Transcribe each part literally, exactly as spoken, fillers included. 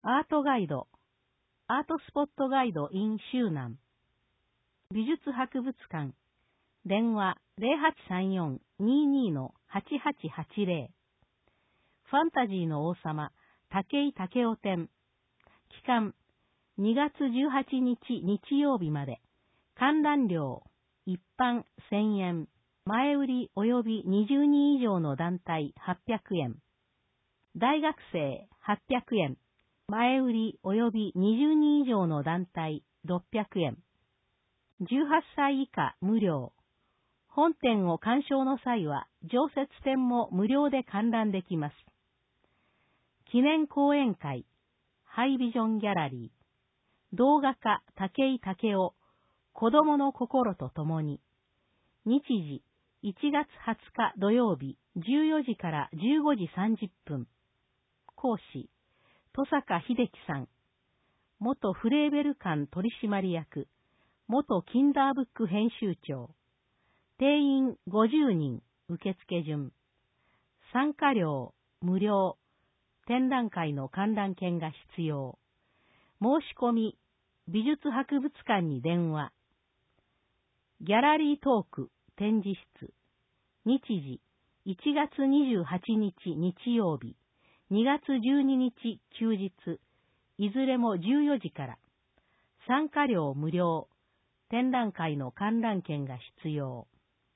アートガイド、アートスポットガイド in 周南。美術博物館、電話 ゼロはちさんよん にーにー のはちはちはちゼロ。ファンタジーの王様、武井武雄展。期間、にがつじゅうはちにち日曜日まで。観覧料、一般せんえん。前売り及びにじゅうにん以上の団体はっぴゃくえん。大学生はっぴゃくえん。前売り及びにじゅうにん以上の団体ろっぴゃくえん。じゅうはっさい以下無料。本展を鑑賞の際は常設展も無料で観覧できます。記念講演会、ハイビジョンギャラリー、動画家武井武雄、子供の心とともに。日時、いちがつはつか土曜日じゅうよじからじゅうごじさんじゅっぷん。講師、戸坂秀樹さん。元フレーベル館取締役、元キンダーブック編集長。定員ごじゅうにん、受付順。参加料、無料。展覧会の観覧券が必要。申し込み、美術博物館に電話。ギャラリートーク、展示室。日時、いちがつにじゅうはちにち日曜日、にがつじゅうににち休日、いずれもじゅうよじから。参加料無料。展覧会の観覧券が必要。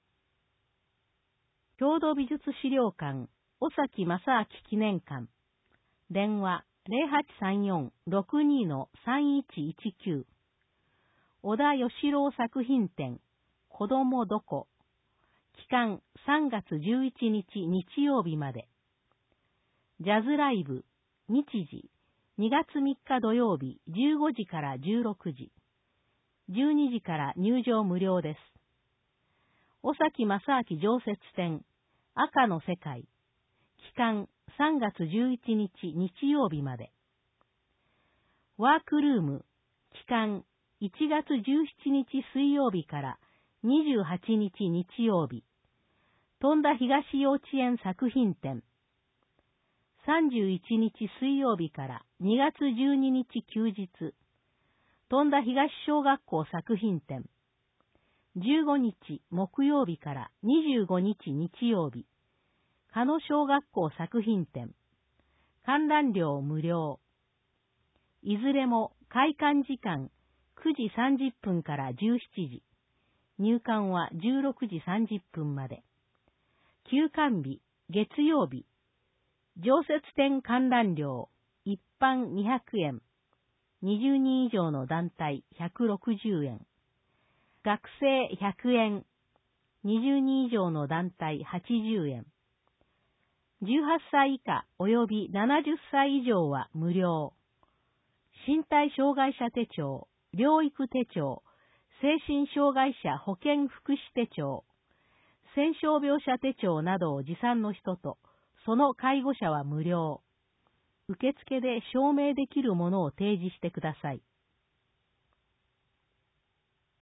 郷土美術資料館、尾崎正明記念館。電話ゼロはちさんよん ろくにー のさんいちいちきゅう。小田義郎作品展、子供どこ。期間さんがつじゅういちにち日曜日まで。ジャズライブ、日時、にがつみっか土曜日じゅうごじからじゅうろくじ。じゅうにじから入場無料です。尾崎正明常設展、赤の世界。期間さんがつじゅういちにち日曜日まで。ワークルーム、期間いちがつじゅうしちにち水曜日からにじゅうはちにち日曜日。富田東幼稚園作品展。さんじゅういちにち水曜日からにがつじゅうににち休日。富田東小学校作品展。じゅうごにち木曜日からにじゅうごにち日曜日。加野小学校作品展。観覧料無料。いずれも開館時間くじさんじゅっぷんからじゅうしちじ。入館はじゅうろくじさんじゅっぷんまで。休館日、月曜日。常設展観覧料、一般にひゃくえん。にじゅうにん以上の団体ひゃくろくじゅうえん。学生ひゃくえん。にじゅうにん以上の団体はちじゅうえん。じゅうはっさい以下及びななじゅっさい以上は無料。身体障害者手帳、療育手帳、精神障害者保健福祉手帳、戦傷病者手帳などを持参の人と、その介護者は無料。受付で証明できるものを提示してください。